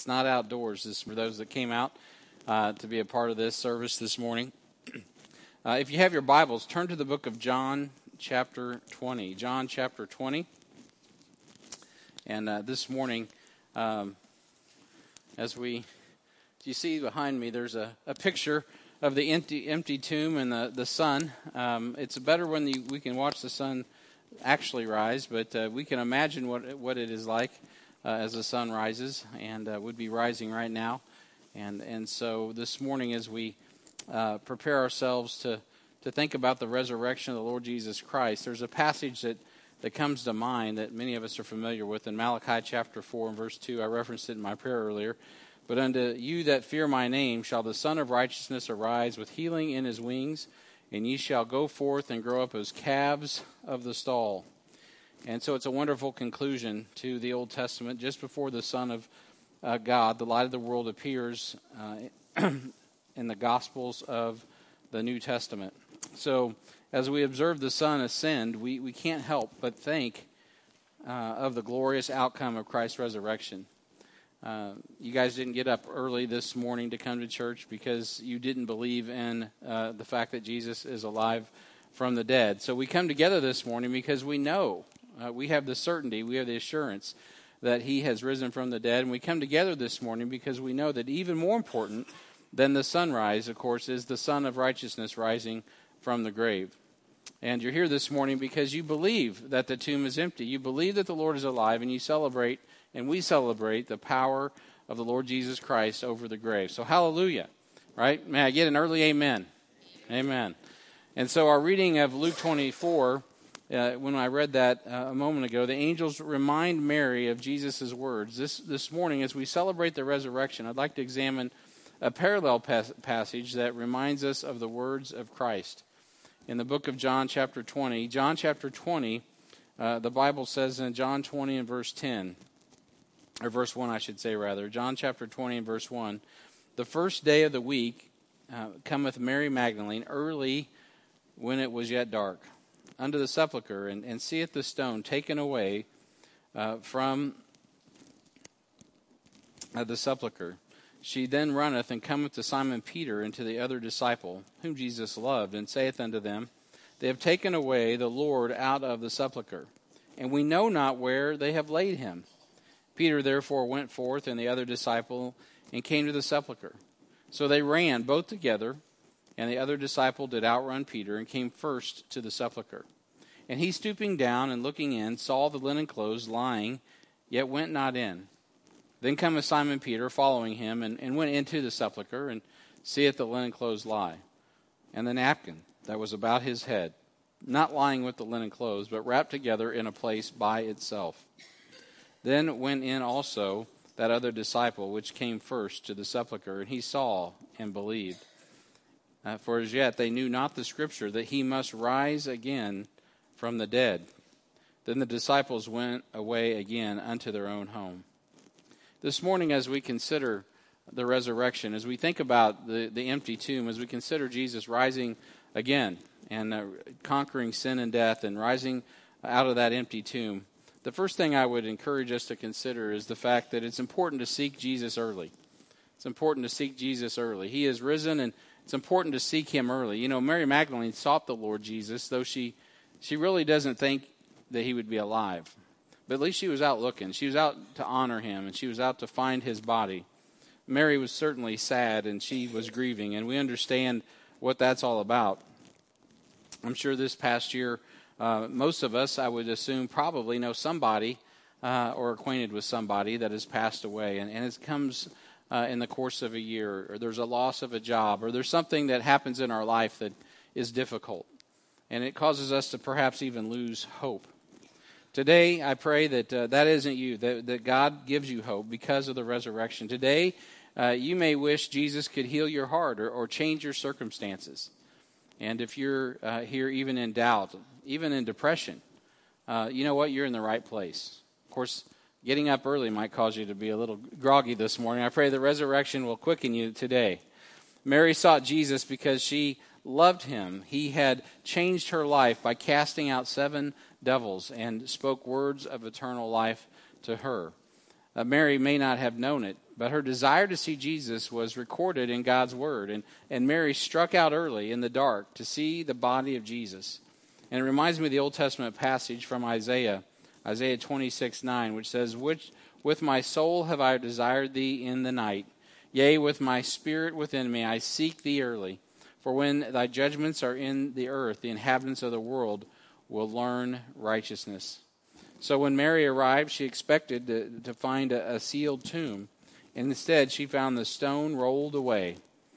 It's not outdoors. This is for those that came out to be a part of this service this morning. If you have your Bibles, turn to the book of John chapter 20. John chapter 20. And this morning, as you see behind me, there's a picture of the empty tomb and the sun. It's better when we can watch the sun actually rise, but we can imagine what it is like as the sun rises, and would be rising right now. And so this morning, as we prepare ourselves to think about the resurrection of the Lord Jesus Christ, there's a passage that comes to mind that many of us are familiar with in Malachi chapter 4 and verse 2. I referenced it in my prayer earlier. But unto you that fear my name shall the Son of Righteousness arise with healing in his wings, and ye shall go forth and grow up as calves of the stall. And so it's a wonderful conclusion to the Old Testament, just before the Son of God, the light of the world, appears in the Gospels of the New Testament. So as we observe the Son ascend, we can't help but think of the glorious outcome of Christ's resurrection. You guys didn't get up early this morning to come to church because you didn't believe in the fact that Jesus is alive from the dead. So we come together this morning because we know, we have the certainty, we have the assurance that he has risen from the dead. And we come together this morning because we know that even more important than the sunrise, of course, is the Son of Righteousness rising from the grave. And you're here this morning because you believe that the tomb is empty. You believe that the Lord is alive, and you celebrate, and we celebrate the power of the Lord Jesus Christ over the grave. So hallelujah, right? May I get an early amen? Amen. And so our reading of Luke 24, when I read that a moment ago, the angels remind Mary of Jesus' words. This morning, as we celebrate the resurrection, I'd like to examine a parallel passage that reminds us of the words of Christ. In the book of John chapter 20, the Bible says in John 20 and verse 10, or verse 1 I should say rather, John chapter 20 and verse 1, the first day of the week cometh Mary Magdalene early when it was yet dark, unto the sepulchre, and seeth the stone taken away from the sepulchre. She then runneth and cometh to Simon Peter and to the other disciple, whom Jesus loved, and saith unto them, They have taken away the Lord out of the sepulchre, and we know not where they have laid him. Peter therefore went forth and the other disciple, and came to the sepulchre. So they ran both together, and the other disciple did outrun Peter, and came first to the sepulchre. And he, stooping down and looking in, saw the linen clothes lying, yet went not in. Then cometh Simon Peter, following him, and went into the sepulchre, and seeth the linen clothes lie, and the napkin that was about his head, not lying with the linen clothes, but wrapped together in a place by itself. Then went in also that other disciple, which came first to the sepulchre, and he saw and believed. For as yet they knew not the scripture, that he must rise again from the dead. Then the disciples went away again unto their own home. This morning, as we consider the resurrection, as we think about the empty tomb, as we consider Jesus rising again and conquering sin and death and rising out of that empty tomb, the first thing I would encourage us to consider is the fact that it's important to seek Jesus early. It's important to seek Jesus early. He is risen, and it's important to seek him early. You know, Mary Magdalene sought the Lord Jesus, though she really doesn't think that he would be alive. But at least she was out looking. She was out to honor him, and she was out to find his body. Mary was certainly sad, and she was grieving, and we understand what that's all about. I'm sure this past year, most of us, I would assume, probably know somebody or acquainted with somebody that has passed away, and it comes in the course of a year, or there's a loss of a job, or there's something that happens in our life that is difficult, and it causes us to perhaps even lose hope. Today, I pray that that isn't you, that God gives you hope because of the resurrection. Today, you may wish Jesus could heal your heart or change your circumstances. And if you're here even in doubt, even in depression, you know what? You're in the right place. Of course, getting up early might cause you to be a little groggy this morning. I pray the resurrection will quicken you today. Mary sought Jesus because she loved him. He had changed her life by casting out 7 devils and spoke words of eternal life to her. Mary may not have known it, but her desire to see Jesus was recorded in God's Word. And Mary struck out early in the dark to see the body of Jesus. And it reminds me of the Old Testament passage from Isaiah 26:9, which says, with my soul have I desired thee in the night. Yea, with my spirit within me I seek thee early. For when thy judgments are in the earth, the inhabitants of the world will learn righteousness. So when Mary arrived, she expected to find a sealed tomb. And instead, she found the stone rolled away.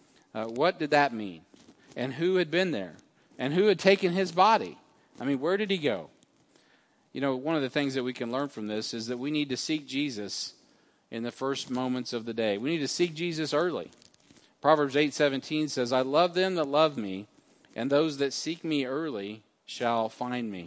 What did that mean? And who had been there? And who had taken his body? I mean, where did he go? You know, one of the things that we can learn from this is that we need to seek Jesus in the first moments of the day. We need to seek Jesus early. Proverbs 8:17 says, I love them that love me, and those that seek me early shall find me.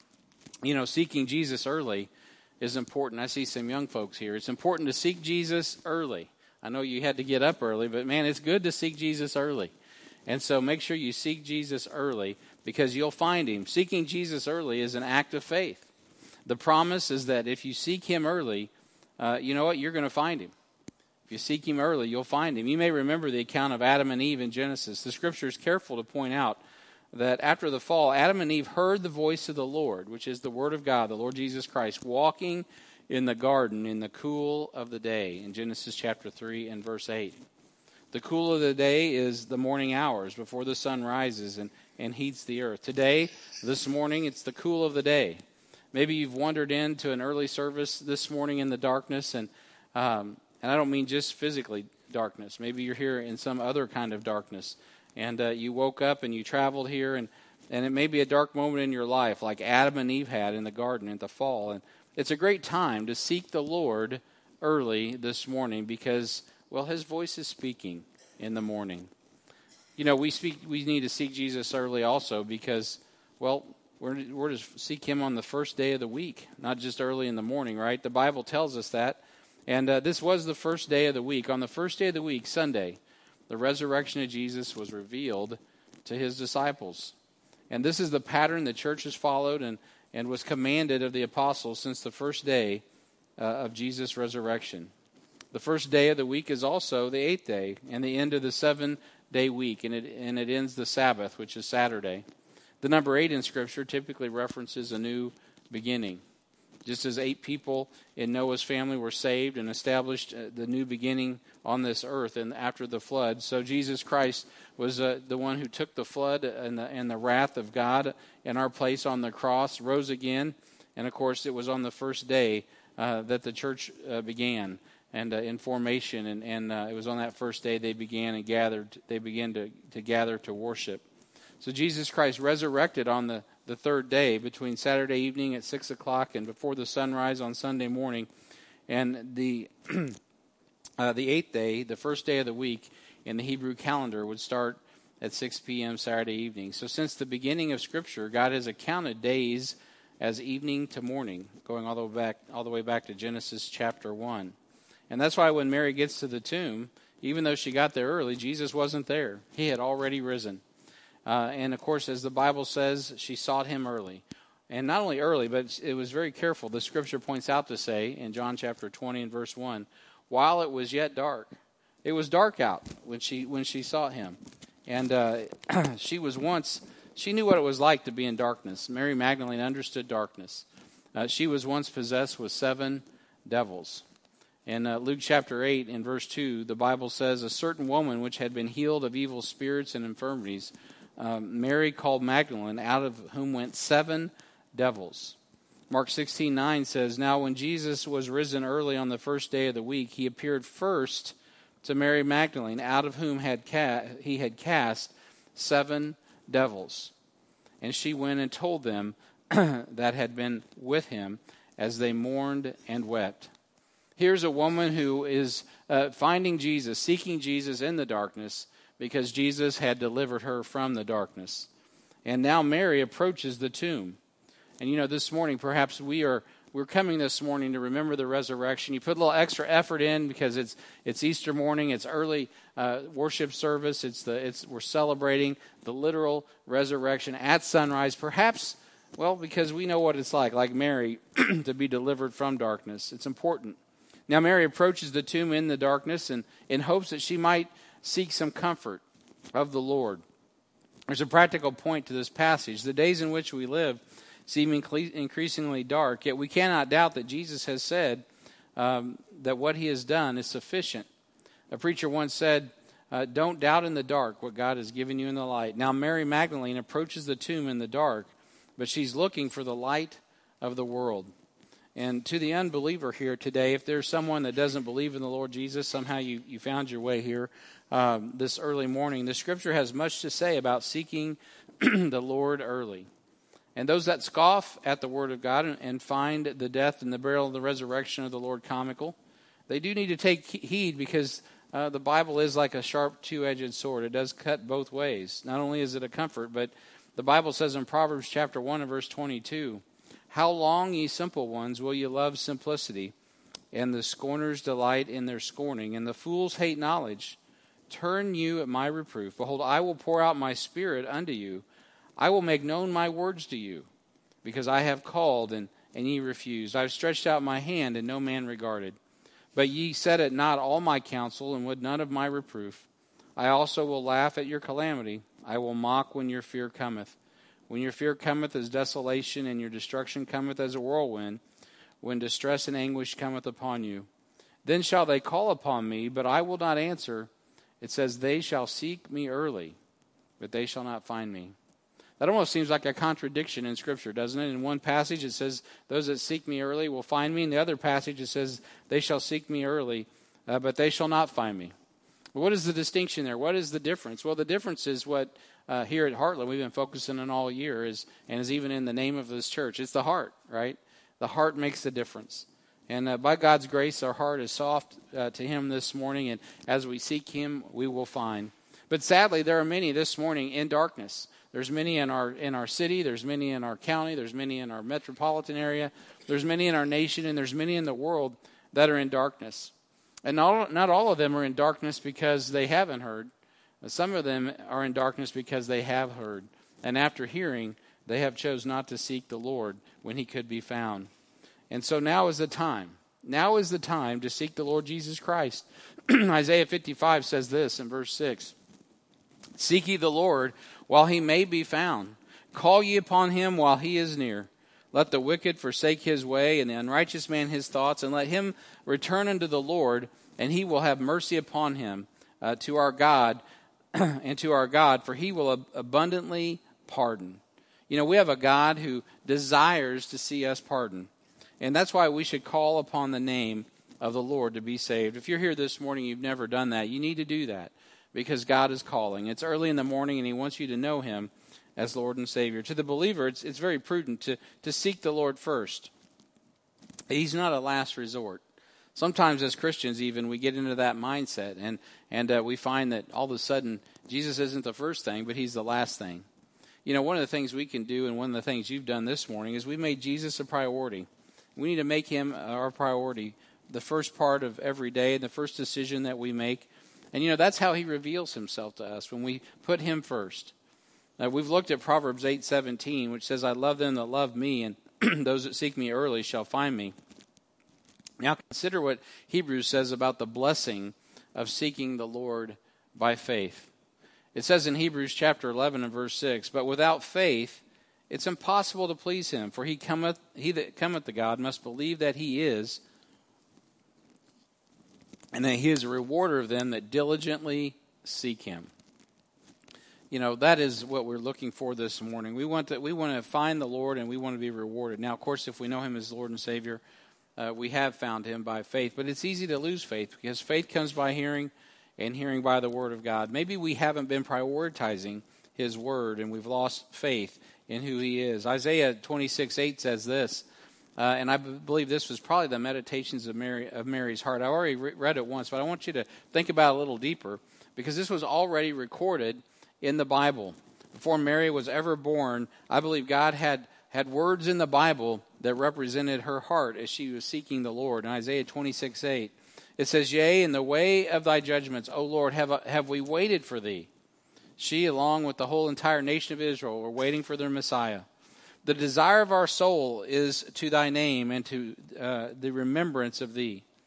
You know, seeking Jesus early is important. I see some young folks here. It's important to seek Jesus early. I know you had to get up early, but man, it's good to seek Jesus early. And so make sure you seek Jesus early because you'll find him. Seeking Jesus early is an act of faith. The promise is that if you seek him early, you know what? You're going to find him. If you seek him early, you'll find him. You may remember the account of Adam and Eve in Genesis. The scripture is careful to point out that after the fall, Adam and Eve heard the voice of the Lord, which is the word of God, the Lord Jesus Christ, walking in the garden in the cool of the day, in Genesis chapter 3 and verse 8. The cool of the day is the morning hours before the sun rises and heats the earth. Today, this morning, it's the cool of the day. Maybe you've wandered into an early service this morning in the darkness, and I don't mean just physically darkness. Maybe you're here in some other kind of darkness. And you woke up and you traveled here, and it may be a dark moment in your life like Adam and Eve had in the garden at the fall. And it's a great time to seek the Lord early this morning because, well, his voice is speaking in the morning. You know, we need to seek Jesus early also because, well, we're to seek him on the first day of the week, not just early in the morning, right? The Bible tells us that. And this was the first day of the week. On the first day of the week, Sunday, the resurrection of Jesus was revealed to his disciples. And this is the pattern the church has followed and was commanded of the apostles since the first day of Jesus' resurrection. The first day of the week is also the 8th day and the end of the 7-day week, and it ends the Sabbath, which is Saturday. The number 8 in Scripture typically references a new beginning. Just as 8 people in Noah's family were saved and established the new beginning on this earth and after the flood, so Jesus Christ was the one who took the flood and the wrath of God in our place on the cross, rose again, and of course it was on the first day that the church began and in formation, and it was on that first day they began to gather to worship. So Jesus Christ resurrected on the third day between Saturday evening at 6 o'clock and before the sunrise on Sunday morning. And the 8th day, the first day of the week in the Hebrew calendar, would start at 6 p.m. Saturday evening. So since the beginning of Scripture, God has accounted days as evening to morning, going all the way back to Genesis chapter 1. And that's why when Mary gets to the tomb, even though she got there early, Jesus wasn't there. He had already risen. And, of course, as the Bible says, she sought him early. And not only early, but it was very careful. The Scripture points out to say in John chapter 20 and verse 1, while it was yet dark. It was dark out when she sought him. And she knew what it was like to be in darkness. Mary Magdalene understood darkness. She was once possessed with 7 devils. In Luke chapter 8 and verse 2, the Bible says, a certain woman which had been healed of evil spirits and infirmities, Mary called Magdalene, out of whom went 7 devils. Mark 16:9 says, now when Jesus was risen early on the first day of the week, he appeared first to Mary Magdalene, out of whom he had cast 7 devils. And she went and told them that had been with him as they mourned and wept. Here's a woman who is finding Jesus, seeking Jesus in the darkness, because Jesus had delivered her from the darkness. And now Mary approaches the tomb. And you know, this morning, perhaps we're coming this morning to remember the resurrection. You put a little extra effort in because it's Easter morning, it's early worship service, we're celebrating the literal resurrection at sunrise. Perhaps, well, because we know what it's like Mary, to be delivered from darkness. It's important Now Mary approaches the tomb in the darkness and in hopes that she might seek some comfort of the Lord. There's a practical point to this passage. The days in which we live seem increasingly dark, yet we cannot doubt that Jesus has said that what he has done is sufficient. A preacher once said, don't doubt in the dark what God has given you in the light. Now Mary Magdalene approaches the tomb in the dark, but she's looking for the light of the world. And to the unbeliever here today, if there's someone that doesn't believe in the Lord Jesus, somehow you found your way here this early morning, the Scripture has much to say about seeking the Lord early. And those that scoff at the Word of God and find the death and the burial and the resurrection of the Lord comical, they do need to take heed, because the Bible is like a sharp two-edged sword. It does cut both ways. Not only is it a comfort, but the Bible says in Proverbs chapter 1 and verse 22, how long, ye simple ones, will ye love simplicity? And the scorners delight in their scorning, and the fools hate knowledge. Turn you at my reproof. Behold, I will pour out my spirit unto you. I will make known my words to you, because I have called, and ye refused. I have stretched out my hand, and no man regarded. But ye set at naught all my counsel, and would none of my reproof. I also will laugh at your calamity. I will mock when your fear cometh. When your fear cometh as desolation, and your destruction cometh as a whirlwind, when distress and anguish cometh upon you. Then shall they call upon me, but I will not answer. It says, they shall seek me early, but they shall not find me. That almost seems like a contradiction in Scripture, doesn't it? In one passage it says, those that seek me early will find me. In the other passage it says, they shall seek me early, but they shall not find me. What is the distinction there? What is the difference? Well, the difference is what here at Heartland we've been focusing on all year, and is even in the name of this church. It's the heart, right? The heart makes the difference. And by God's grace, our heart is soft to Him this morning, and as we seek Him, we will find. But sadly, there are many this morning in darkness. There's many in our city, there's many in our county, there's many in our metropolitan area, there's many in our nation, and there's many in the world that are in darkness. And not all of them are in darkness because they haven't heard. Some of them are in darkness because they have heard. And after hearing, they have chose not to seek the Lord when He could be found. And so now is the time. Now is the time to seek the Lord Jesus Christ. Isaiah 55 says this in verse 6. Seek ye the Lord while He may be found. Call ye upon Him while He is near. Let the wicked forsake his way, and the unrighteous man his thoughts, and let him return unto the Lord, and He will have mercy upon him, to our God, and to our God, for He will abundantly pardon. You know, we have a God who desires to see us pardon. And that's why we should call upon the name of the Lord to be saved. If you're here this morning, you've never done that, you need to do that, because God is calling. It's early in the morning, and He wants you to know Him as Lord and Savior. To the believer, it's very prudent to seek the Lord first. He's not a last resort. Sometimes as Christians even, we get into that mindset, and we find that all of a sudden, Jesus isn't the first thing, but He's the last thing. You know, one of the things we can do, and one of the things you've done this morning, is we made Jesus a priority. We need to make Him our priority, the first part of every day, the first decision that we make. And, you know, that's how He reveals Himself to us, when we put Him first. We've looked at Proverbs 8:17, which says, I love them that love me, and those that seek me early shall find me. Now consider what Hebrews says about the blessing of seeking the Lord by faith. It says in Hebrews chapter 11 and verse 6, but without faith it's impossible to please Him, for he that cometh to God must believe that He is, and that He is a rewarder of them that diligently seek Him. You know, that is what we're looking for this morning. We want to find the Lord, and we want to be rewarded. Now, of course, if we know Him as Lord and Savior, we have found Him by faith. But it's easy to lose faith, because faith comes by hearing, and hearing by the Word of God. Maybe we haven't been prioritizing His Word, and we've lost faith in who He is. Isaiah 26:8 says this, and I believe this was probably the meditations of Mary's heart. I already read it once, but I want you to think about it a little deeper, because this was already recorded in the Bible. Before Mary was ever born, I believe God had words in the Bible that represented her heart as she was seeking the Lord. In Isaiah 26:8, it says, Yea, in the way of thy judgments, O Lord, have we waited for thee. She, along with the whole entire nation of Israel, were waiting for their Messiah. The desire of our soul is to thy name and to the remembrance of thee.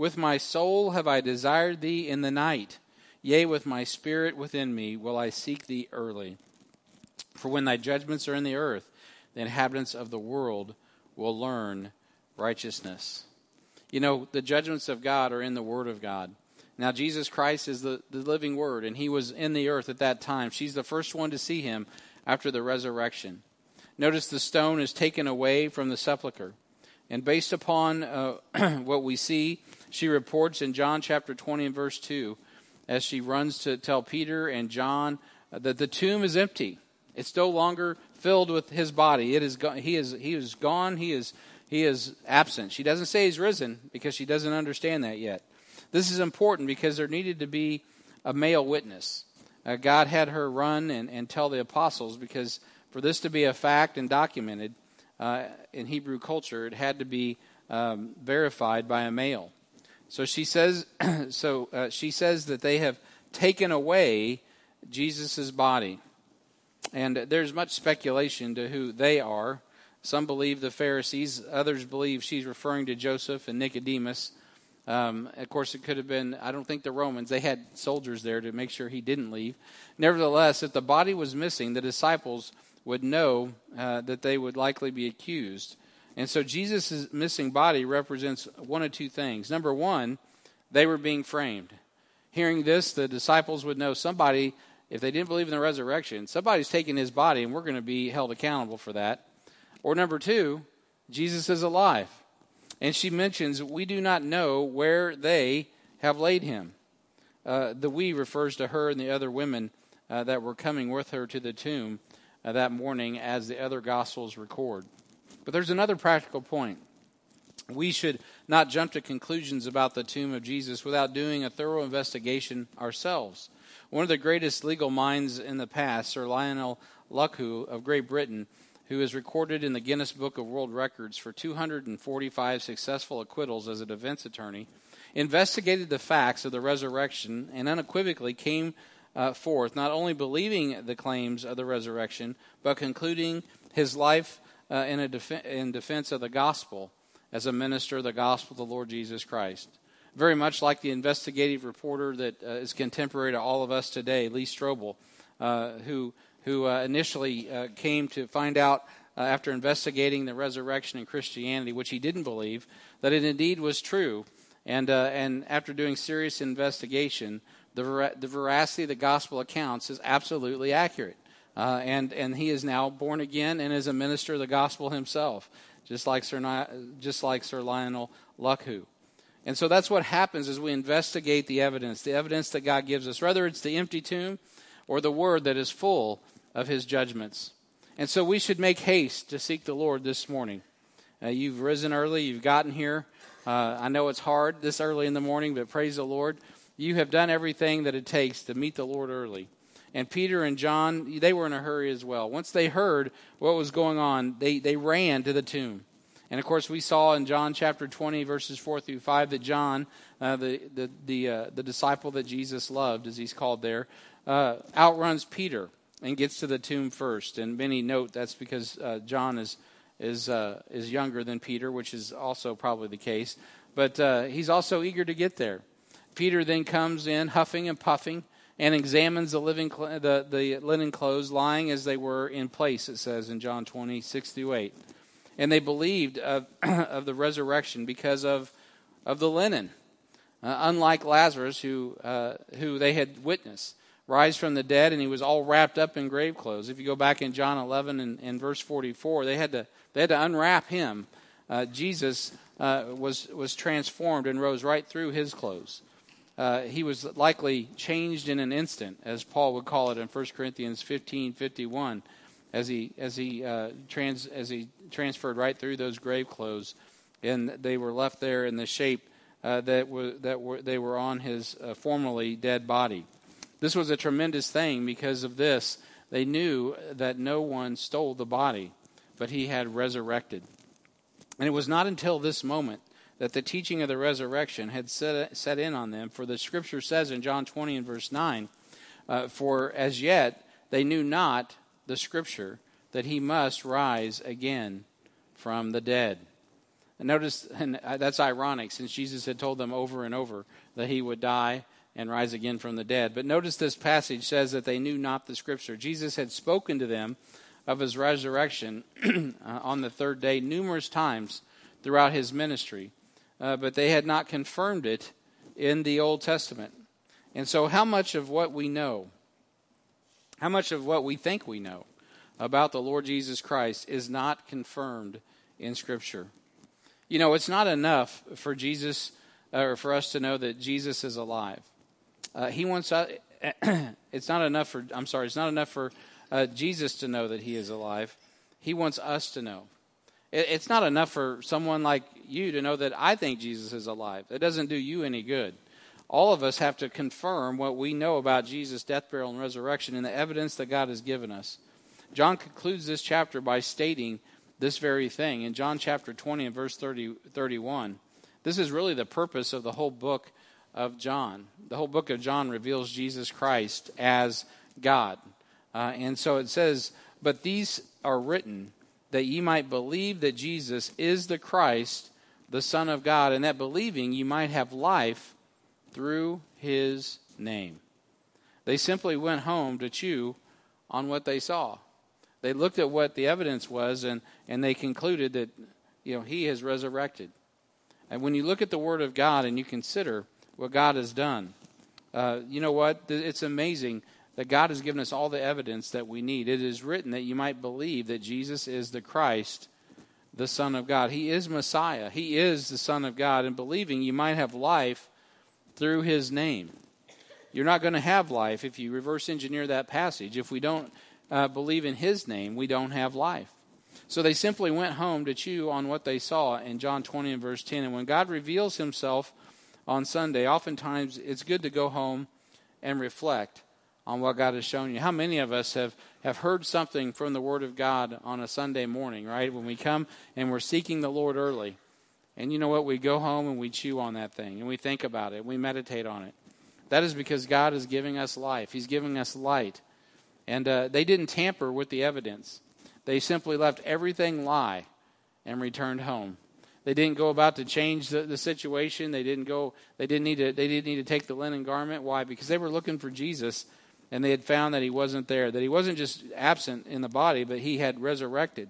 With my soul have I desired thee in the night. Yea, with my spirit within me will I seek thee early. For when thy judgments are in the earth, the inhabitants of the world will learn righteousness. You know, the judgments of God are in the Word of God. Now, Jesus Christ is the living Word, and he was in the earth at that time. She's the first one to see him after the resurrection. Notice the stone is taken away from the sepulcher. And based upon what we see, she reports in John chapter 20 and verse 2, as she runs to tell Peter and John that the tomb is empty. It's no longer filled with his body. It is he is gone. He is absent. She doesn't say he's risen because she doesn't understand that yet. This is important because there needed to be a male witness. God had her run and tell the apostles, because for this to be a fact and documented in Hebrew culture, it had to be verified by a male. So she says, that they have taken away Jesus' body. And there's much speculation to who they are. Some believe the Pharisees. Others believe she's referring to Joseph and Nicodemus. Of course, it could have been, I don't think the Romans. They had soldiers there to make sure he didn't leave. Nevertheless, if the body was missing, the disciples would know that they would likely be accused. And so Jesus' missing body represents one of two things. Number one, they were being framed. Hearing this, the disciples would know somebody, if they didn't believe in the resurrection, somebody's taking his body and we're going to be held accountable for that. Or number two, Jesus is alive. And she mentions, we do not know where they have laid him. The we refers to her and the other women that were coming with her to the tomb that morning, as the other Gospels record. But there's another practical point. We should not jump to conclusions about the tomb of Jesus without doing a thorough investigation ourselves. One of the greatest legal minds in the past, Sir Lionel Luckhoo of Great Britain, who is recorded in the Guinness Book of World Records for 245 successful acquittals as a defense attorney, investigated the facts of the resurrection and unequivocally came forth not only believing the claims of the resurrection, but concluding his life in defense of the gospel as a minister of the gospel of the Lord Jesus Christ. Very much like the investigative reporter that is contemporary to all of us today, Lee Strobel, who initially came to find out after investigating the resurrection in Christianity, which he didn't believe, that it indeed was true. And after doing serious investigation, the veracity of the gospel accounts is absolutely accurate. And he is now born again and is a minister of the gospel himself, just like Sir Lionel Luckhoo. And so that's what happens as we investigate the evidence that God gives us, whether it's the empty tomb or the word that is full of his judgments. And so we should make haste to seek the Lord this morning. You've risen early, you've gotten here. I know it's hard this early in the morning, but praise the Lord. You have done everything that it takes to meet the Lord early. And Peter and John, they were in a hurry as well. Once they heard what was going on, they ran to the tomb. And of course, we saw in John chapter 20, verses 4 through 5, that John, the disciple that Jesus loved, as he's called there, outruns Peter and gets to the tomb first. And many note that's because John is younger than Peter, which is also probably the case. But he's also eager to get there. Peter then comes in huffing and puffing and examines the linen clothes lying as they were in place, it says in John 20, 6 through 8. And they believed of the resurrection because of the linen. Unlike Lazarus, who they had witnessed rise from the dead, and he was all wrapped up in grave clothes. If you go back in John 11 and verse 44, they had to unwrap him. Jesus was transformed and rose right through his clothes. He was likely changed in an instant, as Paul would call it in 1 Corinthians 15:51, as he transferred right through those grave clothes, and they were left there in the shape they were on his formerly dead body. This was a tremendous thing. Because of this, they knew that no one stole the body, but he had resurrected. And it was not until this moment that the teaching of the resurrection had set in on them. For the scripture says in John 20 and verse 9, for as yet they knew not the scripture that he must rise again from the dead. And notice, and that's ironic, since Jesus had told them over and over that he would die and rise again from the dead. But notice this passage says that they knew not the Scripture. Jesus had spoken to them of his resurrection on the third day numerous times throughout his ministry, but they had not confirmed it in the Old Testament. And so how much of what we know, how much of what we think we know about the Lord Jesus Christ is not confirmed in Scripture? You know, it's not enough for Jesus, or for us to know that Jesus is alive. He wants us. It's not enough for Jesus to know that he is alive. He wants us to know. It's not enough for someone like you to know that I think Jesus is alive. It doesn't do you any good. All of us have to confirm what we know about Jesus' death, burial, and resurrection in the evidence that God has given us. John concludes this chapter by stating this very thing. In John chapter 20 and verse 31, this is really the purpose of the whole book of John. The whole book of John reveals Jesus Christ as God. And so it says, "But these are written that ye might believe that Jesus is the Christ, the Son of God, and that believing ye might have life through his name." They simply went home to chew on what they saw. They looked at what the evidence was, and they concluded that, he has resurrected. And when you look at the Word of God and you consider what God has done, you know what? It's amazing that God has given us all the evidence that we need. It is written that you might believe that Jesus is the Christ, the Son of God. He is Messiah. He is the Son of God. And believing you might have life through his name. You're not going to have life if you reverse engineer that passage. If we don't believe in his name, we don't have life. So they simply went home to chew on what they saw in John 20 and verse 10. And when God reveals himself on Sunday, oftentimes it's good to go home and reflect on what God has shown you. How many of us have heard something from the Word of God on a Sunday morning, right? When we come and we're seeking the Lord early. And you know what? We go home and we chew on that thing. And we think about it. We meditate on it. That is because God is giving us life. He's giving us light. And they didn't tamper with the evidence. They simply left everything lie and returned home. They didn't go about to change the situation. They didn't need to take the linen garment. Why? Because they were looking for Jesus, and they had found that he wasn't there, that he wasn't just absent in the body, but he had resurrected.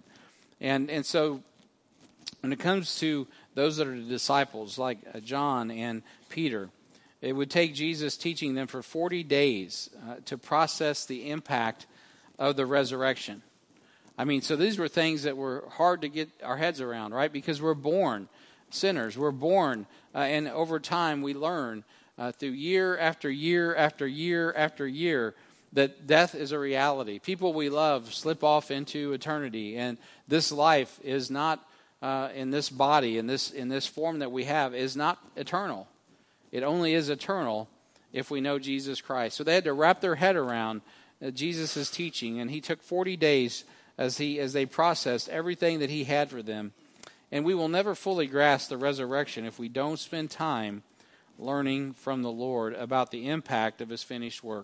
And so when it comes to those that are the disciples, like John and Peter, it would take Jesus teaching them for 40 days to process the impact of the resurrection. I mean, so these were things that were hard to get our heads around, right? Because we're born sinners. We're born, and over time we learn through year after year after year after year that death is a reality. People we love slip off into eternity, and this life is not in this body, in this form that we have, is not eternal. It only is eternal if we know Jesus Christ. So they had to wrap their head around Jesus' teaching, and he took 40 days as they processed everything that he had for them. And we will never fully grasp the resurrection if we don't spend time learning from the Lord about the impact of his finished work.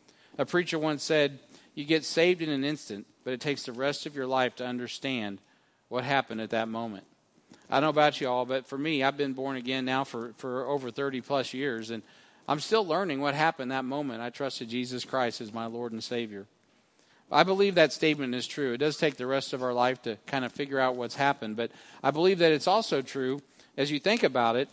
A preacher once said, "You get saved in an instant, but it takes the rest of your life to understand what happened at that moment." I don't know about you all, but for me, I've been born again now for over 30 plus years, and I'm still learning what happened that moment I trusted Jesus Christ as my Lord and Savior. I believe that statement is true. It does take the rest of our life to kind of figure out what's happened, but I believe that it's also true, as you think about it,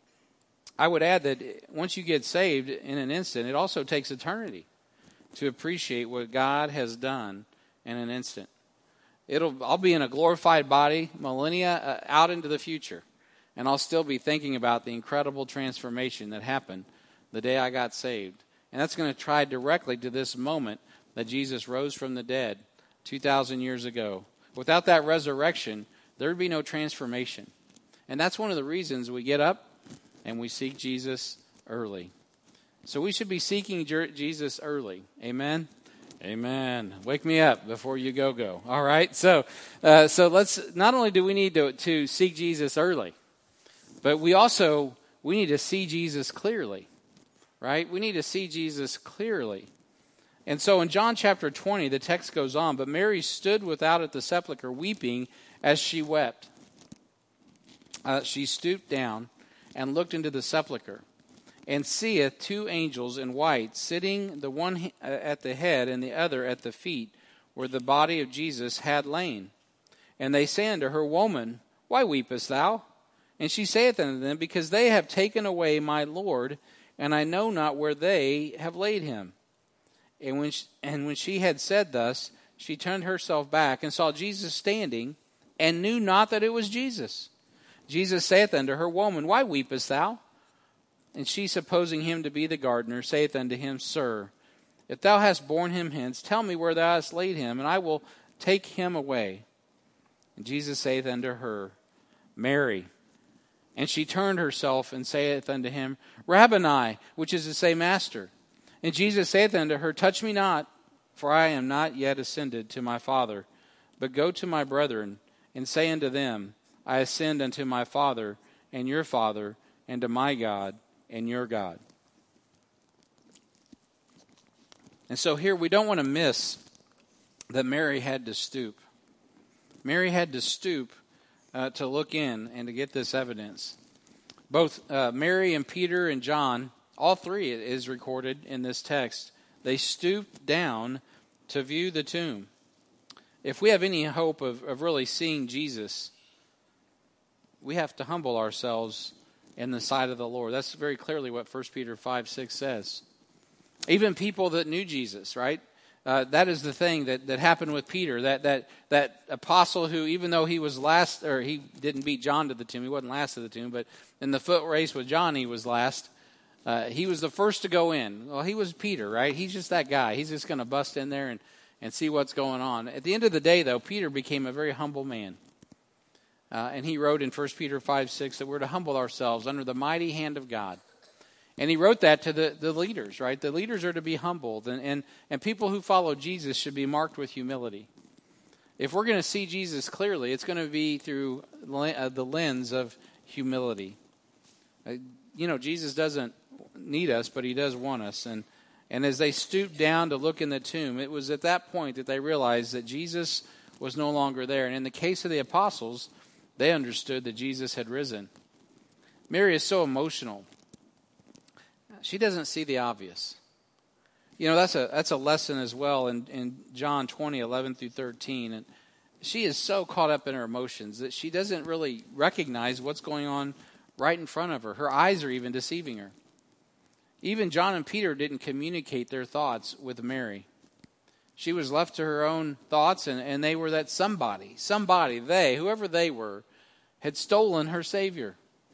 I would add that once you get saved in an instant, it also takes eternity to appreciate what God has done in an instant. I'll be in a glorified body, millennia out into the future, and I'll still be thinking about the incredible transformation that happened the day I got saved. And that's going to tie directly to this moment that Jesus rose from the dead 2,000 years ago. Without that resurrection, there would be no transformation. And that's one of the reasons we get up and we seek Jesus early. So we should be seeking Jesus early. Amen? Amen. Wake me up before you go. All right? So let's, not only do we need to seek Jesus early, but we need to see Jesus clearly. Right? We need to see Jesus clearly. And so in John chapter 20, the text goes on, "But Mary stood without at the sepulchre, weeping as she wept." she stooped down and looked into the sepulchre, and seeth two angels in white, sitting the one at the head and the other at the feet, where the body of Jesus had lain. And they say unto her, Woman, why weepest thou? And she saith unto them, Because they have taken away my Lord, and I know not where they have laid him. And when she had said thus, she turned herself back, and saw Jesus standing, and knew not that it was Jesus. Jesus saith unto her, Woman, why weepest thou? And she, supposing him to be the gardener, saith unto him, Sir, if thou hast borne him hence, tell me where thou hast laid him, and I will take him away. And Jesus saith unto her, Mary. And she turned herself and saith unto him, Rabboni, which is to say, Master. And Jesus saith unto her, Touch me not, for I am not yet ascended to my Father, but go to my brethren, and say unto them, I ascend unto my Father and your Father, and to my God and your God. And so here we don't want to miss that Mary had to stoop. Mary had to stoop to look in and to get this evidence. Both Mary and Peter and John, all three is recorded in this text. They stooped down to view the tomb. If we have any hope of really seeing Jesus, we have to humble ourselves in the sight of the Lord. That's very clearly what 1 Peter 5:6 says. Even people that knew Jesus, right? That is the thing that happened with Peter. That apostle who, even though he was last, or he didn't beat John to the tomb, he wasn't last to the tomb, but in the foot race with John, he was last. He was the first to go in. Well, he was Peter, right? He's just that guy. He's just going to bust in there and see what's going on. At the end of the day, though, Peter became a very humble man. And he wrote in 1 Peter 5:6 that we're to humble ourselves under the mighty hand of God. And he wrote that to the leaders, right? The leaders are to be humbled. And people who follow Jesus should be marked with humility. If we're going to see Jesus clearly, it's going to be through the lens of humility. Jesus doesn't need us, but he does want us. And as they stooped down to look in the tomb, it was at that point that they realized that Jesus was no longer there. And in the case of the apostles, they understood that Jesus had risen. Mary is so emotional. She doesn't see the obvious. That's a lesson as well in John 20:11 through 13. And she is so caught up in her emotions that she doesn't really recognize what's going on right in front of her. Her eyes are even deceiving her. Even John and Peter didn't communicate their thoughts with Mary. She was left to her own thoughts, and they were that somebody, whoever they were, had stolen her Savior.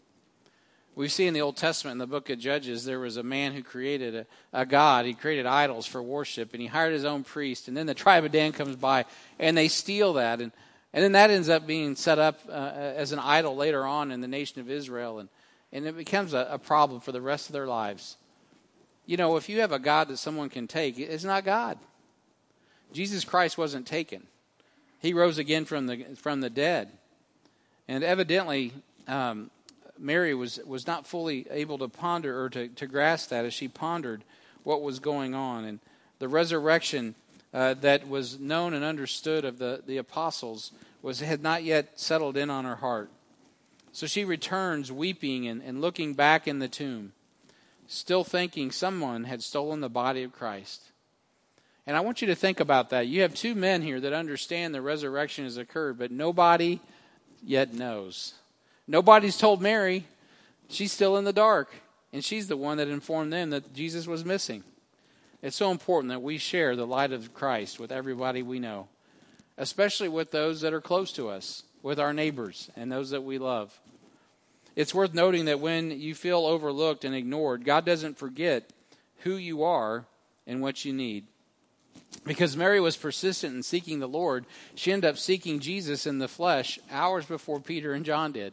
We see in the Old Testament, in the book of Judges, there was a man who created a god. He created idols for worship, and he hired his own priest. And then the tribe of Dan comes by, and they steal that. And then that ends up being set up as an idol later on in the nation of Israel. And it becomes a problem for the rest of their lives. If you have a god that someone can take, it's not God. Jesus Christ wasn't taken. He rose again from the dead. And evidently, Mary was not fully able to ponder or to grasp that as she pondered what was going on. And the resurrection that was known and understood of the apostles had not yet settled in on her heart. So she returns weeping and looking back in the tomb, still thinking someone had stolen the body of Christ. And I want you to think about that. You have two men here that understand the resurrection has occurred, but nobody yet knows. Nobody's told Mary. She's still in the dark. And she's the one that informed them that Jesus was missing. It's so important that we share the light of Christ with everybody we know, especially with those that are close to us, with our neighbors and those that we love. It's worth noting that when you feel overlooked and ignored, God doesn't forget who you are and what you need. Because Mary was persistent in seeking the Lord, she ended up seeking Jesus in the flesh hours before Peter and John did.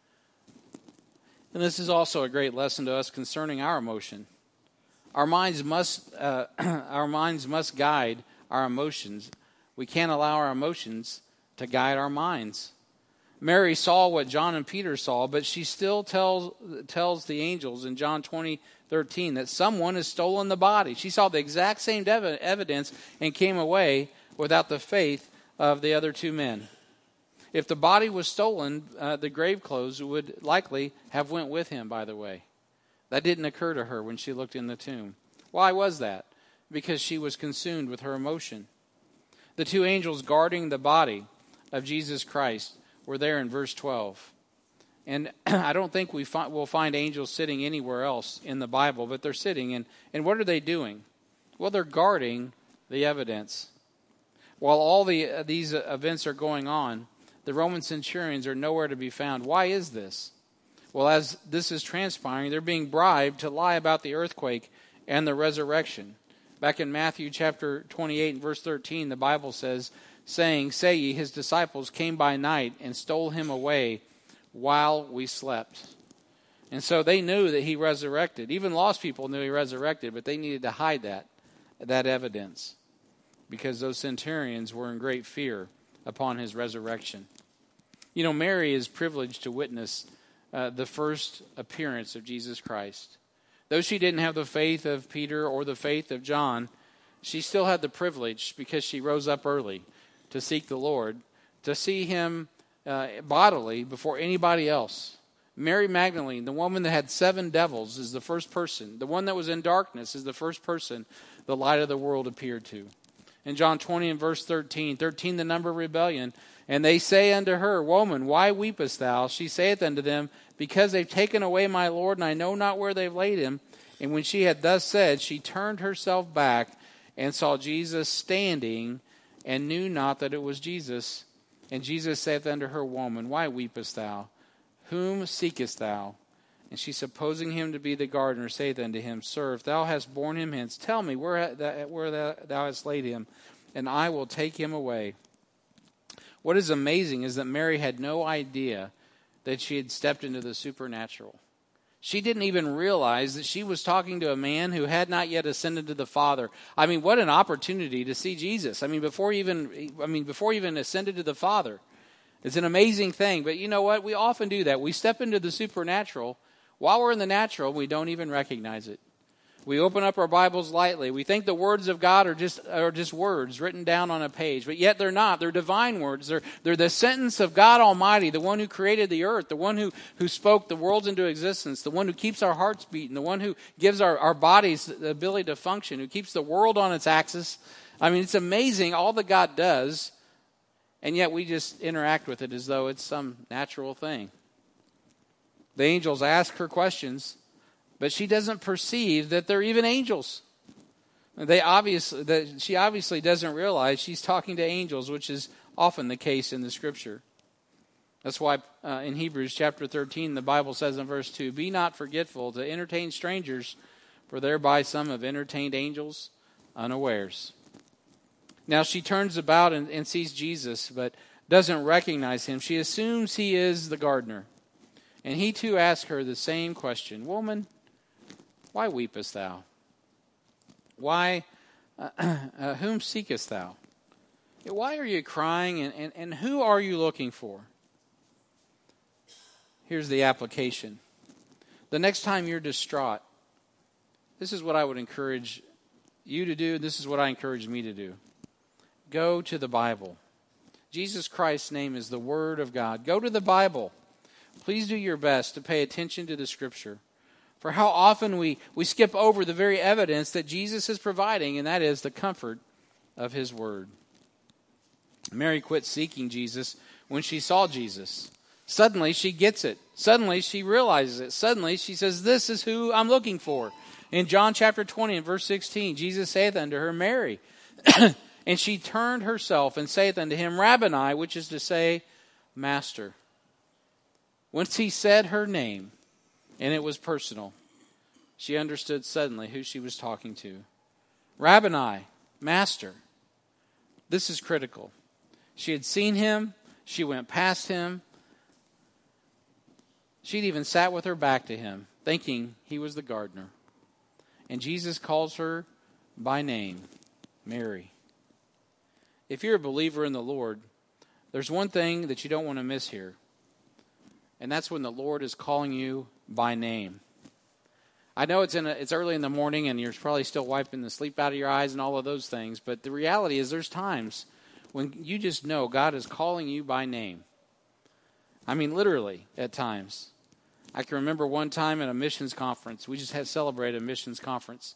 And this is also a great lesson to us concerning our emotion. Our minds must guide our emotions. We can't allow our emotions to guide our minds. Mary saw what John and Peter saw, but she still tells the angels in John 20:13 that someone has stolen the body. She saw the exact same evidence and came away without the faith of the other two men. If the body was stolen, the grave clothes would likely have went with him, by the way. That didn't occur to her when she looked in the tomb. Why was that? Because she was consumed with her emotion. The two angels guarding the body of Jesus Christ were there in verse 12. And I don't think we'll find angels sitting anywhere else in the Bible, but they're sitting. And what are they doing? Well, they're guarding the evidence. While all these events are going on, the Roman centurions are nowhere to be found. Why is this? Well, as this is transpiring, they're being bribed to lie about the earthquake and the resurrection. Back in Matthew chapter 28 and verse 13, the Bible says, saying, "Say ye, his disciples came by night and stole him away while we slept." And so they knew that he resurrected. Even lost people knew he resurrected, but they needed to hide that evidence because those centurions were in great fear upon his resurrection. You know, Mary is privileged to witness the first appearance of Jesus Christ. Though she didn't have the faith of Peter or the faith of John, she still had the privilege, because she rose up early to seek the Lord, to see him bodily before anybody else. Mary Magdalene, the woman that had 7 devils, is the first person. The one that was in darkness is the first person the light of the world appeared to. In John 20 and verse 13, the number of rebellion, and they say unto her, Woman, why weepest thou? She saith unto them, Because they've taken away my Lord, and I know not where they've laid him. And when she had thus said, she turned herself back and saw Jesus standing, and knew not that it was Jesus. And Jesus saith unto her, Woman, why weepest thou? Whom seekest thou? And she, supposing him to be the gardener, saith unto him, Sir, if thou hast borne him hence, tell me where thou hast laid him, and I will take him away. What is amazing is that Mary had no idea that she had stepped into the supernatural. She didn't even realize that she was talking to a man who had not yet ascended to the Father. I mean, what an opportunity to see Jesus. Before he even ascended to the Father. It's an amazing thing. But you know what? We often do that. We step into the supernatural. While we're in the natural, we don't even recognize it. We open up our Bibles lightly. We think the words of God are just words written down on a page, but yet they're not. They're divine words. They're the sentence of God Almighty, the one who created the earth, the one who spoke the worlds into existence, the one who keeps our hearts beating, the one who gives our bodies the ability to function, who keeps the world on its axis. It's amazing all that God does, and yet we just interact with it as though it's some natural thing. The angels ask her questions, but she doesn't perceive that they're even angels. She obviously doesn't realize she's talking to angels, which is often the case in the Scripture. That's why in Hebrews chapter 13, the Bible says in verse 2, Be not forgetful to entertain strangers, for thereby some have entertained angels unawares. Now she turns about and sees Jesus, but doesn't recognize him. She assumes he is the gardener. And he too asks her the same question, Woman, why weepest thou? Why, whom seekest thou? Why are you crying, and who are you looking for? Here's the application. The next time you're distraught, this is what I would encourage you to do. This is what I encourage me to do. Go to the Bible. Jesus Christ's name is the Word of God. Go to the Bible. Please do your best to pay attention to the Scripture. For how often we skip over the very evidence that Jesus is providing, and that is the comfort of his word. Mary quit seeking Jesus when she saw Jesus. Suddenly she gets it. Suddenly she realizes it. Suddenly she says, This is who I'm looking for. In John chapter 20 and verse 16, Jesus saith unto her, Mary. And she turned herself and saith unto him, Rabboni, which is to say, Master. Once he said her name, and it was personal, she understood suddenly who she was talking to. Rabboni, Master. This is critical. She had seen him. She went past him. She'd even sat with her back to him, thinking he was the gardener. And Jesus calls her by name, Mary. If you're a believer in the Lord, there's one thing that you don't want to miss here. And that's when the Lord is calling you by name. I know it's early in the morning and you're probably still wiping the sleep out of your eyes and all of those things. But the reality is there's times when you just know God is calling you by name. I mean, literally at times. I can remember one time at a missions conference. We just had celebrated a missions conference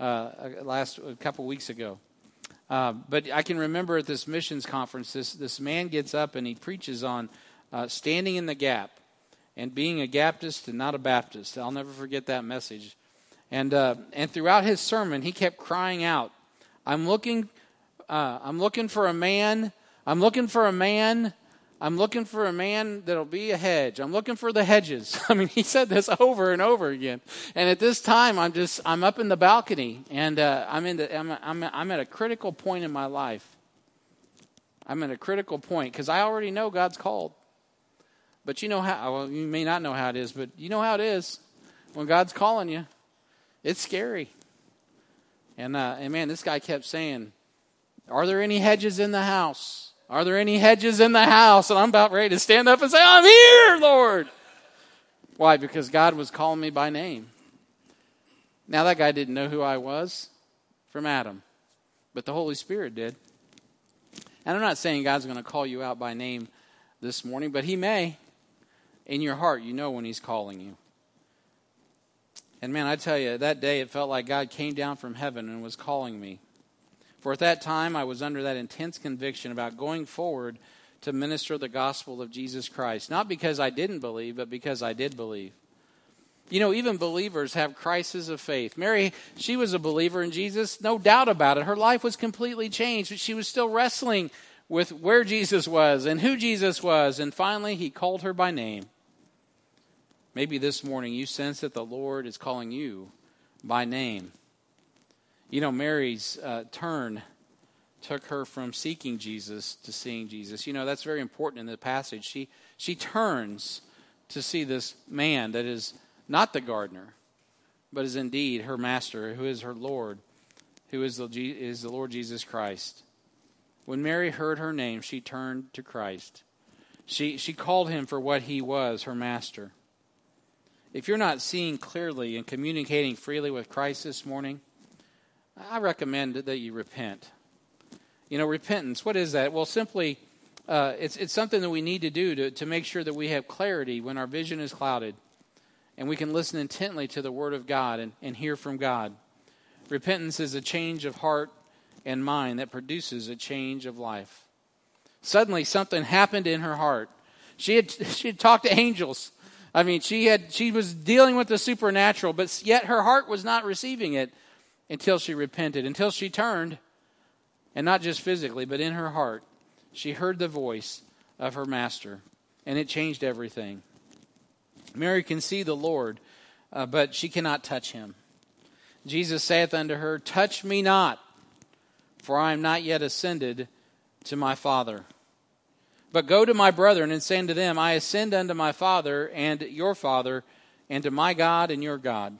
a couple weeks ago. But I can remember at this missions conference, this man gets up and he preaches on standing in the gap and being a Gaptist and not a Baptist. I'll never forget that message. And throughout his sermon, he kept crying out, I'm looking for a man. I'm looking for a man. I'm looking for a man that'll be a hedge. I'm looking for the hedges. I mean, he said this over and over again. And at this time, I'm up in the balcony, and I'm at a critical point in my life. I'm at a critical point because I already know God's called. But you know how? Well, you may not know how it is, but you know how it is when God's calling you. It's scary. And man, this guy kept saying, "Are there any hedges in the house? Are there any hedges in the house?" And I'm about ready to stand up and say, "I'm here, Lord." Why? Because God was calling me by name. Now, that guy didn't know who I was from Adam, but the Holy Spirit did. And I'm not saying God's going to call you out by name this morning, but He may. In your heart, you know when He's calling you. And man, I tell you, that day it felt like God came down from heaven and was calling me. For at that time, I was under that intense conviction about going forward to minister the gospel of Jesus Christ. Not because I didn't believe, but because I did believe. You know, even believers have crises of faith. Mary, she was a believer in Jesus, no doubt about it. Her life was completely changed, but she was still wrestling with where Jesus was and who Jesus was. And finally, He called her by name. Maybe this morning you sense that the Lord is calling you by name. You know, Mary's turn took her from seeking Jesus to seeing Jesus. You know, that's very important in the passage. She turns to see this man that is not the gardener, but is indeed her master, who is her Lord, who is the Lord Jesus Christ. When Mary heard her name, she turned to Christ. She called Him for what He was, her master. If you're not seeing clearly and communicating freely with Christ this morning, I recommend that you repent. You know, repentance, what is that? Well, simply, it's something that we need to do to make sure that we have clarity when our vision is clouded and we can listen intently to the Word of God and hear from God. Repentance is a change of heart and mind that produces a change of life. Suddenly, something happened in her heart. She had talked to angels. I mean, she was dealing with the supernatural, but yet her heart was not receiving it until she repented, until she turned, and not just physically, but in her heart. She heard the voice of her master, and it changed everything. Mary can see the Lord, but she cannot touch Him. Jesus saith unto her, "Touch me not, for I am not yet ascended to my Father. But go to my brethren and say unto them, I ascend unto my Father and your Father, and to my God and your God."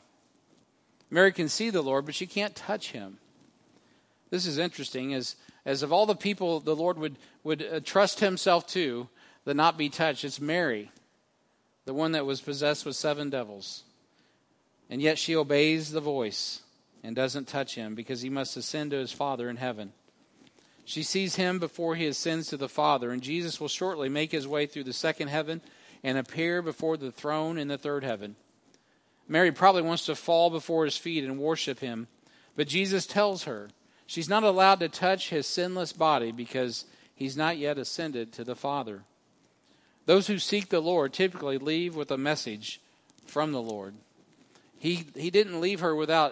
Mary can see the Lord, but she can't touch Him. This is interesting, as of all the people the Lord would trust Himself to, that not be touched, it's Mary, the one that was possessed with 7 devils. And yet she obeys the voice and doesn't touch Him because He must ascend to His Father in heaven. She sees Him before He ascends to the Father, and Jesus will shortly make His way through the second heaven and appear before the throne in the third heaven. Mary probably wants to fall before His feet and worship Him, but Jesus tells her she's not allowed to touch His sinless body because He's not yet ascended to the Father. Those who seek the Lord typically leave with a message from the Lord. He didn't leave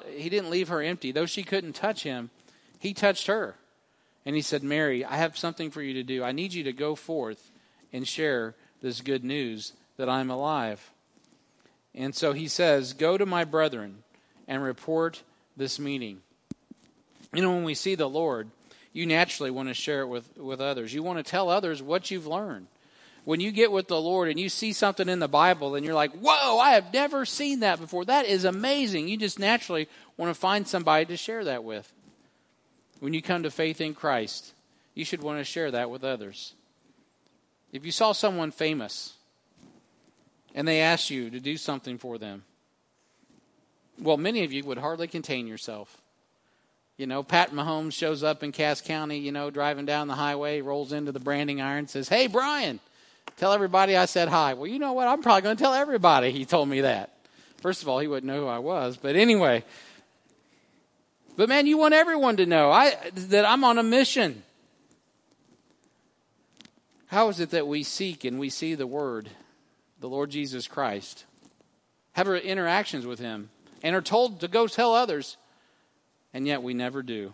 her empty. Though she couldn't touch Him, He touched her. And He said, "Mary, I have something for you to do. I need you to go forth and share this good news that I'm alive." And so He says, "Go to my brethren and report this meeting." You know, when we see the Lord, you naturally want to share it with others. You want to tell others what you've learned. When you get with the Lord and you see something in the Bible and you're like, "Whoa, I have never seen that before. That is amazing." You just naturally want to find somebody to share that with. When you come to faith in Christ, you should want to share that with others. If you saw someone famous and they asked you to do something for them, well, many of you would hardly contain yourself. You know, Pat Mahomes shows up in Cass County, driving down the highway, rolls into the branding iron, says, "Hey, Brian, Tell everybody I said hi. Well, you know what? I'm probably going to tell everybody he told me that. First of all, he wouldn't know who I was. But anyway. But man, you want everyone to know that I'm on a mission. How is it that we seek and we see the Word, the Lord Jesus Christ, have our interactions with Him, and are told to go tell others, and yet we never do?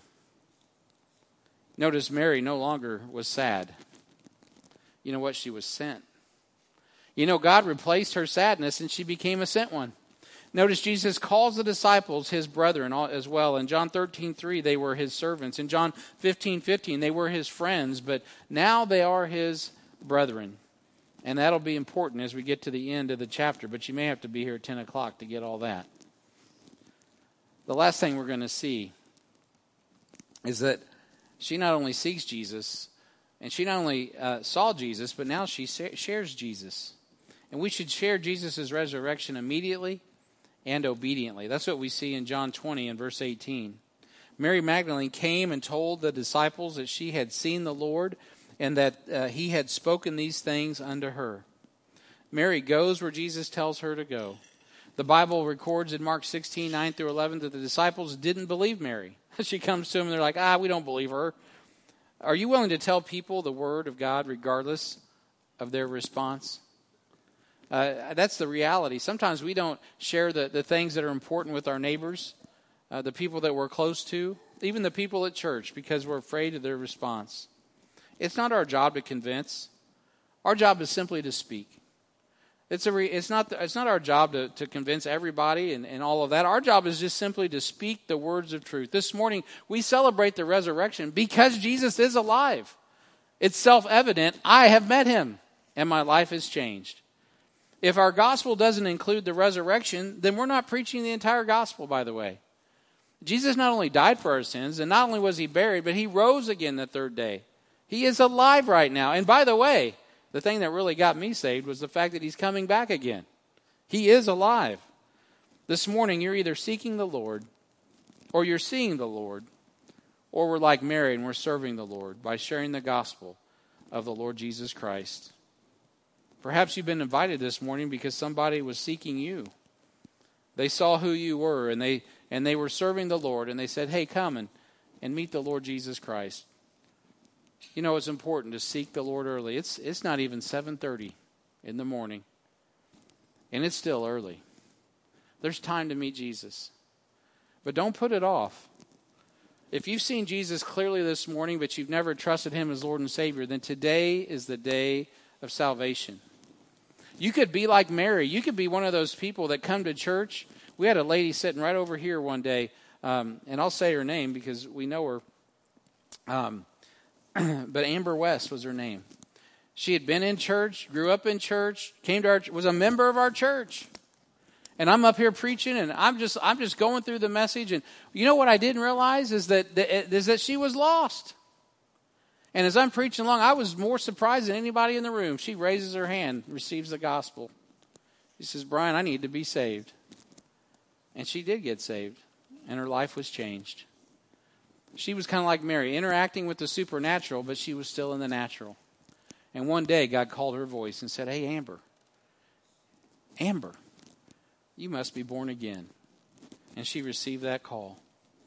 Notice Mary no longer was sad. You know what? She was sent. You know, God replaced her sadness and she became a sent one. Notice Jesus calls the disciples His brethren as well. In John 13:3, they were His servants. In John 15:15, they were His friends. But now they are His brethren. And that'll be important as we get to the end of the chapter. But you may have to be here at 10 o'clock to get all that. The last thing we're going to see is that she not only seeks Jesus, and she not only saw Jesus, but now she shares Jesus. And we should share Jesus' resurrection immediately and obediently. That's what we see in John 20 and verse 18. Mary Magdalene came and told the disciples that she had seen the Lord and that He had spoken these things unto her. Mary goes where Jesus tells her to go. The Bible records in Mark 16, 9 through 11, that the disciples didn't believe Mary. She comes to them and they're like, we don't believe her. Are you willing to tell people the Word of God regardless of their response? That's the reality. Sometimes we don't share the things that are important with our neighbors, the people that we're close to, even the people at church, because we're afraid of their response. It's not our job to convince. Our job is simply to speak. It's not our job to convince everybody and all of that. Our job is just simply to speak the words of truth. This morning, we celebrate the resurrection because Jesus is alive. It's self-evident. I have met Him, and my life has changed. If our gospel doesn't include the resurrection, then we're not preaching the entire gospel, by the way. Jesus not only died for our sins, and not only was He buried, but He rose again the third day. He is alive right now. And by the way, the thing that really got me saved was the fact that He's coming back again. He is alive. This morning, you're either seeking the Lord, or you're seeing the Lord, or we're like Mary and we're serving the Lord by sharing the gospel of the Lord Jesus Christ. Perhaps you've been invited this morning because somebody was seeking you. They saw who you were, and they were serving the Lord, and they said, hey, come and meet the Lord Jesus Christ. You know, it's important to seek the Lord early. It's not even 7:30 in the morning, and it's still early. There's time to meet Jesus. But don't put it off. If you've seen Jesus clearly this morning, but you've never trusted Him as Lord and Savior, then today is the day of salvation. You could be like Mary. You could be one of those people that come to church. We had a lady sitting right over here one day, and I'll say her name because we know her. But Amber West was her name. She had been in church, grew up in church, came to was a member of our church. And I'm up here preaching, and I'm just going through the message. And you know what I didn't realize is that she was lost. And as I'm preaching along, I was more surprised than anybody in the room. She raises her hand, receives the gospel. She says, Brian, I need to be saved. And she did get saved, and her life was changed. She was kind of like Mary, interacting with the supernatural, but she was still in the natural. And one day, God called her voice and said, hey, Amber, you must be born again. And she received that call.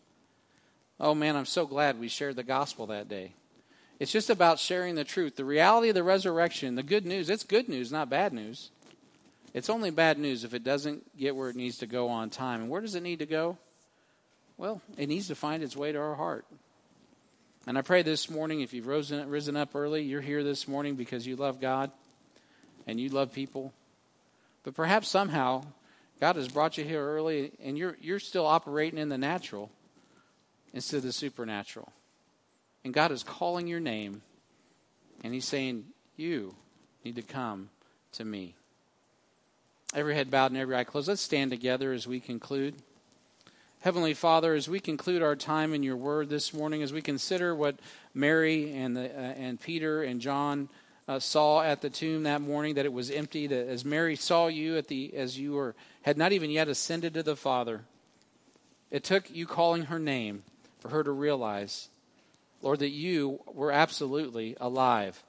Oh, man, I'm so glad we shared the gospel that day. It's just about sharing the truth. The reality of the resurrection, the good news, it's good news, not bad news. It's only bad news if it doesn't get where it needs to go on time. And where does it need to go? Well, it needs to find its way to our heart. And I pray this morning, if you've risen up early, you're here this morning because you love God and you love people. But perhaps somehow God has brought you here early and you're still operating in the natural instead of the supernatural. And God is calling your name, and He's saying, you need to come to me. Every head bowed and every eye closed. Let's stand together as we conclude. Heavenly Father, as we conclude our time in your word this morning, as we consider what Mary and Peter and John saw at the tomb that morning, that it was empty, that as Mary saw you as you had not even yet ascended to the Father, it took you calling her name for her to realize, Lord, that you were absolutely alive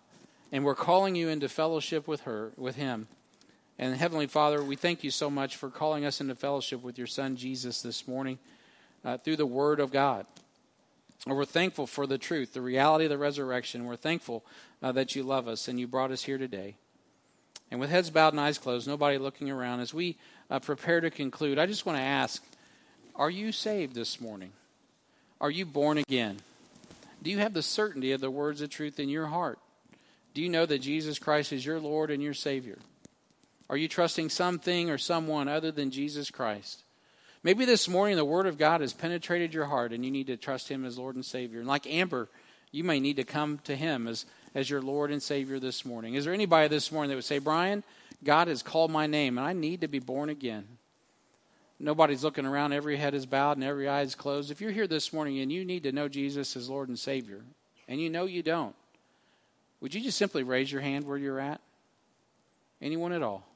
And we're calling you into fellowship with him. And Heavenly Father, we thank you so much for calling us into fellowship with your Son, Jesus, this morning through the Word of God. And we're thankful for the truth, the reality of the resurrection. We're thankful that you love us and you brought us here today. And with heads bowed and eyes closed, nobody looking around, as we prepare to conclude, I just want to ask, are you saved this morning? Are you born again? Do you have the certainty of the words of truth in your heart? Do you know that Jesus Christ is your Lord and your Savior? Are you trusting something or someone other than Jesus Christ? Maybe this morning the Word of God has penetrated your heart and you need to trust him as Lord and Savior. And like Amber, you may need to come to him as your Lord and Savior this morning. Is there anybody this morning that would say, Brian, God has called my name and I need to be born again? Nobody's looking around. Every head is bowed and every eye is closed. If you're here this morning and you need to know Jesus as Lord and Savior, and you know you don't, would you just simply raise your hand where you're at? Anyone at all?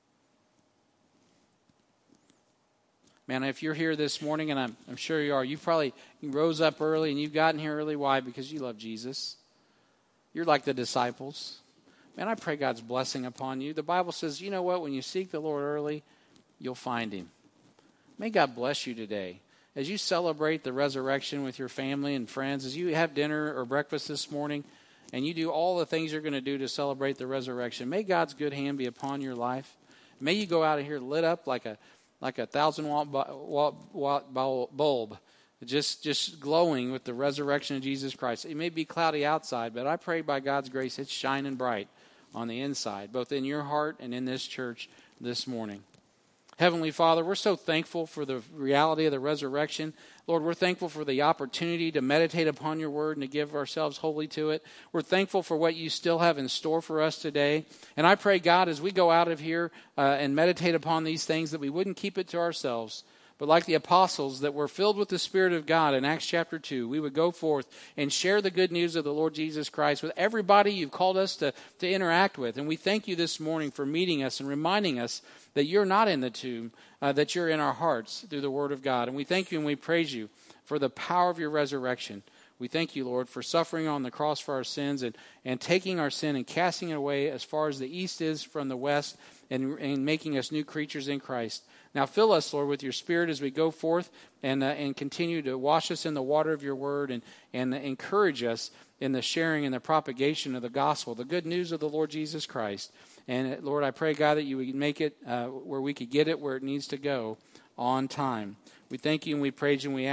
Man, if you're here this morning, and I'm sure you are, you rose up early and you've gotten here early. Why? Because you love Jesus. You're like the disciples. Man, I pray God's blessing upon you. The Bible says, you know what? When you seek the Lord early, you'll find him. May God bless you today. As you celebrate the resurrection with your family and friends, as you have dinner or breakfast this morning, and you do all the things you're going to do to celebrate the resurrection, may God's good hand be upon your life. May you go out of here lit up like a 1,000-watt bulb, just glowing with the resurrection of Jesus Christ. It may be cloudy outside, but I pray by God's grace it's shining bright on the inside, both in your heart and in this church this morning. Heavenly Father, we're so thankful for the reality of the resurrection. Lord, we're thankful for the opportunity to meditate upon your word and to give ourselves wholly to it. We're thankful for what you still have in store for us today. And I pray, God, as we go out of here and meditate upon these things, that we wouldn't keep it to ourselves, but like the apostles that were filled with the Spirit of God in Acts chapter 2, we would go forth and share the good news of the Lord Jesus Christ with everybody you've called us to interact with. And we thank you this morning for meeting us and reminding us that you're not in the tomb, that you're in our hearts through the Word of God. And we thank you and we praise you for the power of your resurrection. We thank you, Lord, for suffering on the cross for our sins and taking our sin and casting it away as far as the east is from the west and making us new creatures in Christ. Now fill us, Lord, with your Spirit as we go forth and continue to wash us in the water of your word and encourage us in the sharing and the propagation of the gospel, the good news of the Lord Jesus Christ. And Lord, I pray, God, that you would make it where we could get it where it needs to go on time. We thank you and we praise you and we ask